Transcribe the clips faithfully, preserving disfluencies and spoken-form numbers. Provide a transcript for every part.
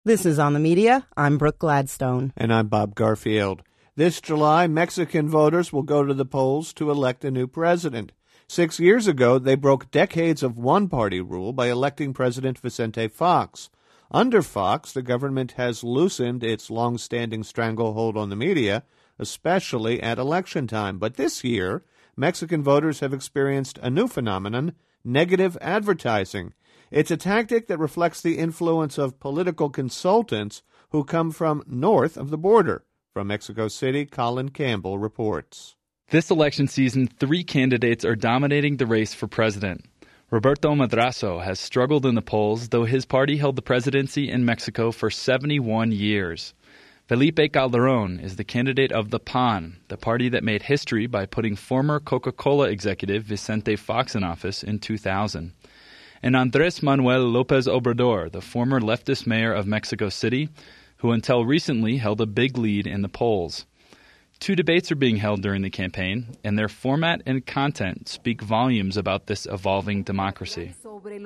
This is On the Media. I'm Brooke Gladstone. And I'm Bob Garfield. This July, Mexican voters will go to the polls to elect a new president. Six years ago, they broke decades of one-party rule by electing President Vicente Fox. Under Fox, the government has loosened its long-standing stranglehold on the media, especially at election time. But this year, Mexican voters have experienced a new phenomenon, negative advertising. It's a tactic that reflects the influence of political consultants who come from north of the border. From Mexico City, Colin Campbell reports. This election season, three candidates are dominating the race for president. Roberto Madrazo has struggled in the polls, though his party held the presidency in Mexico for seventy-one years. Felipe Calderón is the candidate of the P A N, the party that made history by putting former Coca-Cola executive Vicente Fox in office in two thousand. And Andrés Manuel López Obrador, the former leftist mayor of Mexico City, who until recently held a big lead in the polls. Two debates are being held during the campaign, and their format and content speak volumes about this evolving democracy. In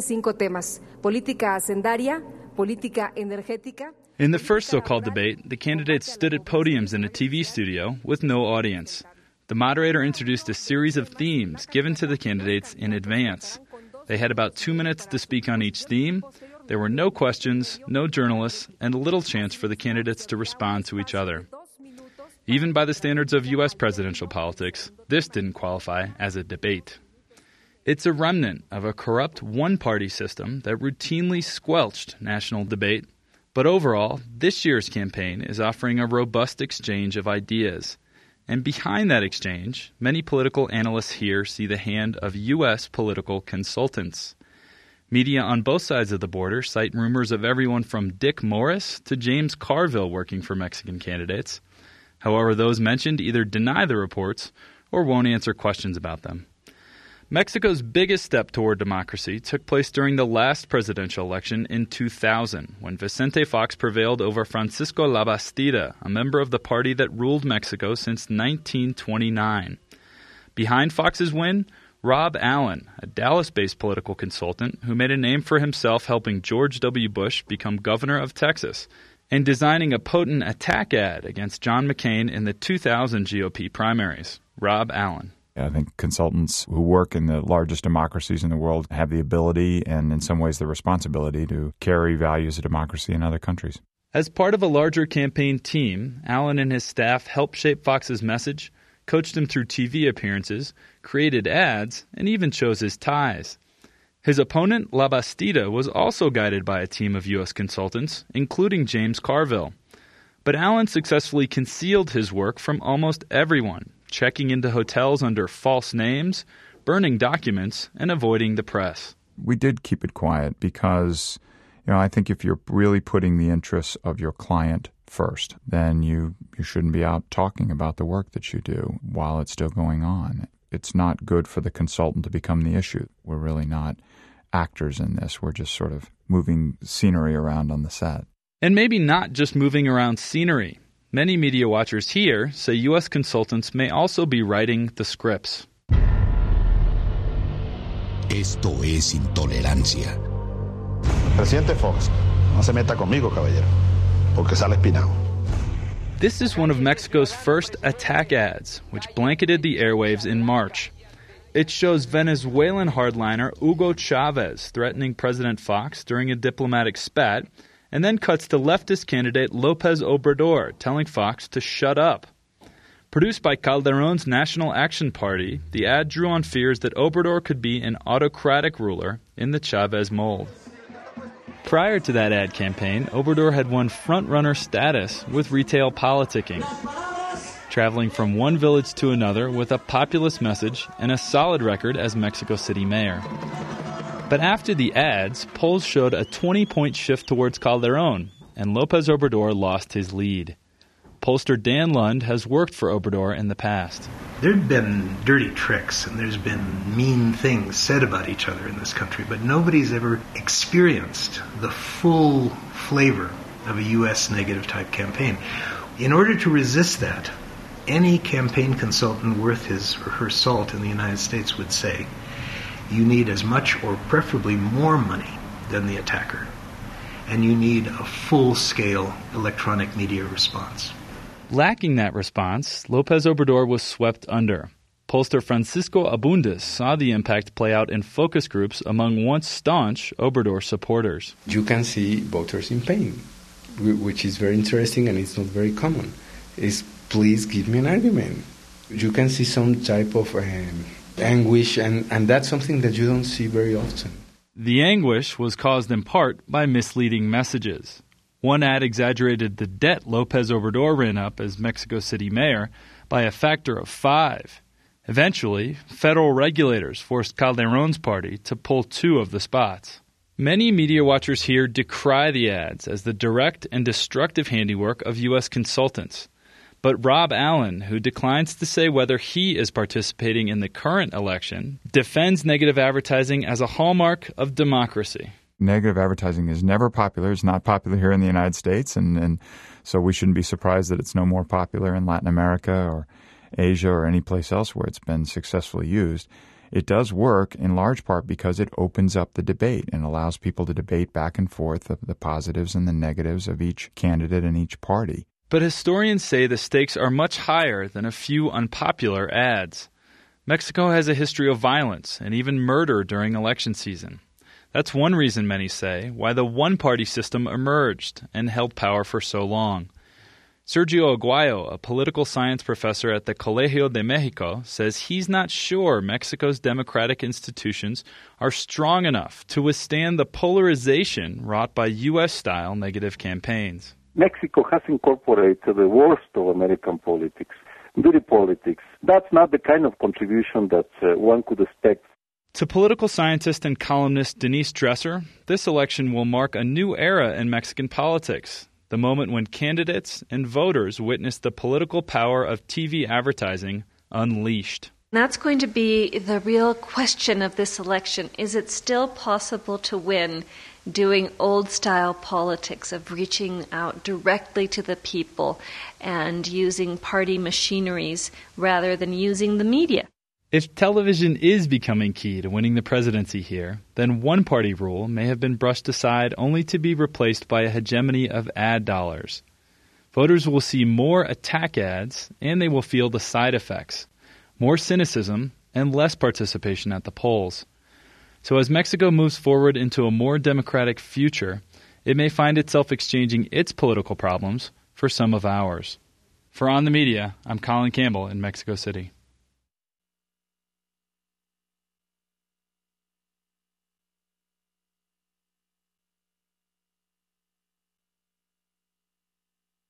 the first so-called debate, the candidates stood at podiums in a T V studio with no audience. The moderator introduced a series of themes given to the candidates in advance. They had about two minutes to speak on each theme. There were no questions, no journalists, and little chance for the candidates to respond to each other. Even by the standards of U S presidential politics, this didn't qualify as a debate. It's a remnant of a corrupt one-party system that routinely squelched national debate. But overall, this year's campaign is offering a robust exchange of ideas. And behind that exchange, many political analysts here see the hand of U S political consultants. Media on both sides of the border cite rumors of everyone from Dick Morris to James Carville working for Mexican candidates. However, those mentioned either deny the reports or won't answer questions about them. Mexico's biggest step toward democracy took place during the last presidential election in two thousand, when Vicente Fox prevailed over Francisco Labastida, a member of the party that ruled Mexico since nineteen twenty-nine. Behind Fox's win, Rob Allen, a Dallas-based political consultant who made a name for himself helping George W. Bush become governor of Texas and designing a potent attack ad against John McCain in the two thousand G O P primaries. Rob Allen. I think consultants who work in the largest democracies in the world have the ability and in some ways the responsibility to carry values of democracy in other countries. As part of a larger campaign team, Allen and his staff helped shape Fox's message, coached him through T V appearances, created ads, and even chose his ties. His opponent, Labastida, was also guided by a team of U S consultants, including James Carville. But Allen successfully concealed his work from almost everyone, checking into hotels under false names, burning documents, and avoiding the press. We did keep it quiet because, you know, I think if you're really putting the interests of your client first, then you, you shouldn't be out talking about the work that you do while it's still going on. It's not good for the consultant to become the issue. We're really not actors in this. We're just sort of moving scenery around on the set. And maybe not just moving around scenery. Many media watchers here say U S consultants may also be writing the scripts. Esto es intolerancia. Presidente Fox, no se meta conmigo, caballero, porque sale espinado. This is one of Mexico's first attack ads, which blanketed the airwaves in March. It shows Venezuelan hardliner Hugo Chavez threatening President Fox during a diplomatic spat, and then cuts to leftist candidate López Obrador telling Fox to shut up. Produced by Calderón's National Action Party, the ad drew on fears that Obrador could be an autocratic ruler in the Chavez mold. Prior to that ad campaign, Obrador had won front-runner status with retail politicking, traveling from one village to another with a populist message and a solid record as Mexico City mayor. But after the ads, polls showed a twenty-point shift towards Calderón, and López Obrador lost his lead. Pollster Dan Lund has worked for Obrador in the past. There have been dirty tricks and there's been mean things said about each other in this country, but nobody's ever experienced the full flavor of a U S negative type campaign. In order to resist that, any campaign consultant worth his or her salt in the United States would say, you need as much or preferably more money than the attacker. and you need a full-scale electronic media response. Lacking that response, López Obrador was swept under. Pollster Francisco Abundis saw the impact play out in focus groups among once staunch Obrador supporters. You can see voters in pain, which is very interesting and it's not very common. Is please give me an argument. You can see some type of um, anguish, and, and that's something that you don't see very often. The anguish was caused in part by misleading messages. One ad exaggerated the debt López Obrador ran up as Mexico City mayor by a factor of five. Eventually, federal regulators forced Calderón's party to pull two of the spots. Many media watchers here decry the ads as the direct and destructive handiwork of U S consultants. But Rob Allen, who declines to say whether he is participating in the current election, defends negative advertising as a hallmark of democracy. Negative advertising is never popular. It's not popular here in the United States, and, and so we shouldn't be surprised that it's no more popular in Latin America or Asia or any place else where it's been successfully used. It does work in large part because it opens up the debate and allows people to debate back and forth of the positives and the negatives of each candidate and each party. But historians say the stakes are much higher than a few unpopular ads. Mexico has a history of violence and even murder during election season. That's one reason, many say, why the one-party system emerged and held power for so long. Sergio Aguayo, a political science professor at the Colegio de Mexico, says he's not sure Mexico's democratic institutions are strong enough to withstand the polarization wrought by U S-style negative campaigns. Mexico has incorporated the worst of American politics, dirty politics. That's not the kind of contribution that uh, one could expect. To political scientist and columnist Denise Dresser, this election will mark a new era in Mexican politics, the moment when candidates and voters witness the political power of T V advertising unleashed. That's going to be the real question of this election. Is it still possible to win doing old-style politics of reaching out directly to the people and using party machineries rather than using the media? If television is becoming key to winning the presidency here, then one-party rule may have been brushed aside only to be replaced by a hegemony of ad dollars. Voters will see more attack ads, and they will feel the side effects, more cynicism, and less participation at the polls. So as Mexico moves forward into a more democratic future, it may find itself exchanging its political problems for some of ours. For On the Media, I'm Colin Campbell in Mexico City.